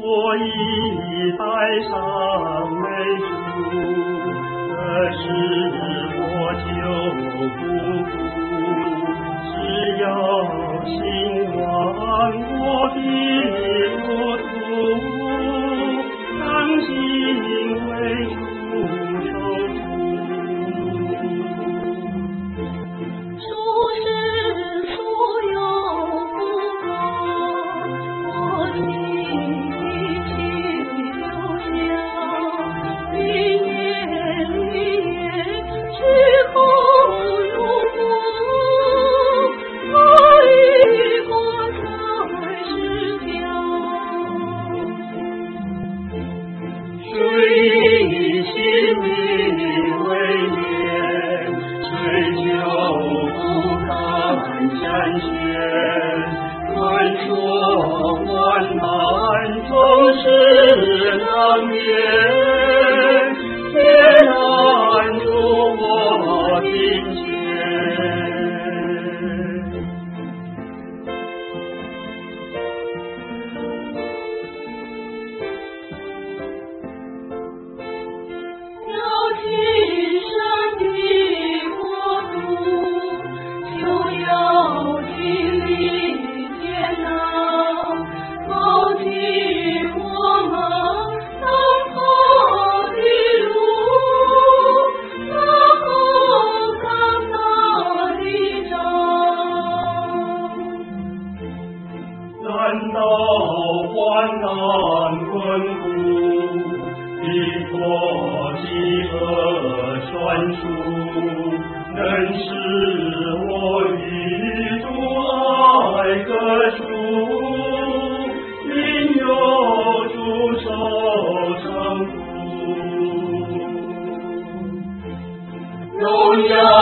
我已戴上美珠，这是我救不顾。只要心望我的国土，当心为主受苦。 主是所有不过，我心里去留下，离也离也，去后如果，我与我才是家。 谁心里为念，谁就不看山险。传说万难总是难免，别拦住我金钱。 要进神的国度，就要经历艰难，走进我们当跑的路，然后干大的仗。 难道患难困苦，的国际和传输，能使我与主爱歌主，因有主受称呼。荣耀